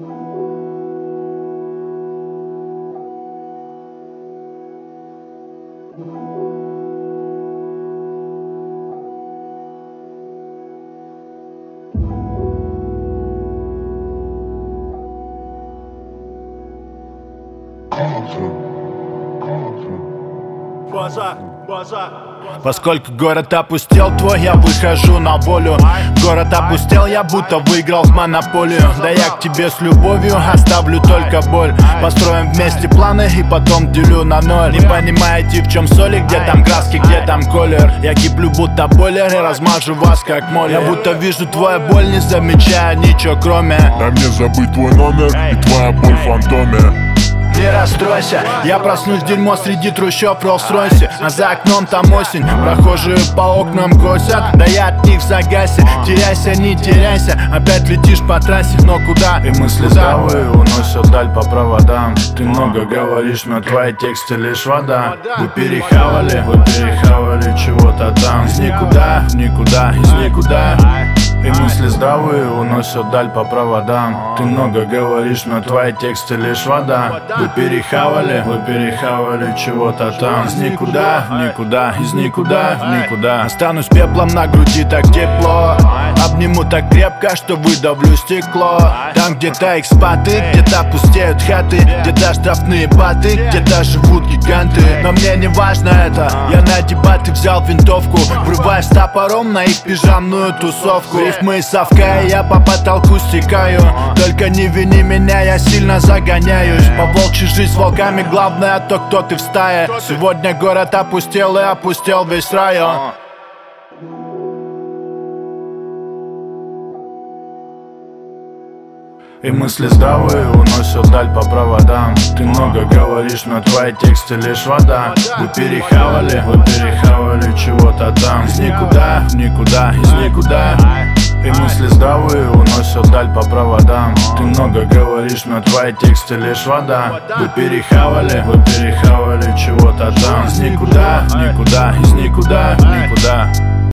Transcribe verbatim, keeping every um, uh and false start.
База, база. Поскольку город опустел твой, я выхожу на волю. Город опустел, я будто выиграл в монополию. Да я к тебе с любовью оставлю только боль. Построим вместе планы и потом делю на ноль. Не понимаете, в чем соли, где там краски, где там колер. Я киплю будто бойлер и размажу вас как моли. Я будто вижу твою боль, не замечая ничего кроме. Дай мне забыть твой номер и твоя боль в фантоме. Не расстройся, я проснусь дерьмо среди трущоб в Роллс-Ройсе. А за окном там осень, прохожие по окнам косят. Да я от них в загасе, теряйся, не теряйся. Опять летишь по трассе, но куда? И мысли здравые уносят даль по проводам. Ты много говоришь, но твои тексты лишь вода. Вы перехавали, вы перехавали чего-то там. Из никуда, в никуда, из никуда. И мысли здравые уносят даль по проводам. Ты много говоришь, но твои тексты лишь вода. Вы перехавали, вы перехавали чего-то там. Из никуда, в никуда, из никуда, в никуда. Останусь пеплом на груди, так тепло. Обниму так крепко, что выдавлю стекло. Там где-то экспаты, где-то пустеют хаты, где-то штрафные баты, где-то живут гиганты. Но мне не важно это, я на дебаты взял винтовку, врываясь топором на их пижамную тусовку. Рифмы совкая, я по потолку стекаю. Только не вини меня, я сильно загоняюсь. По волчьи жизнь с волками, главное то, кто ты в стае. Сегодня город опустел и опустел весь район. И мысли здравые уносят даль по проводам. Ты много говоришь, но твои тексты лишь вода. Вы перехавали, вы перехавали чего-то там. Из никуда, в никуда, из никуда. И мысли здравые уносят даль по проводам. Ты много говоришь, но твои тексты лишь вода. Вы перехавали, вы перехавали чего-то там. Из никуда, в никуда, из никуда, в никуда.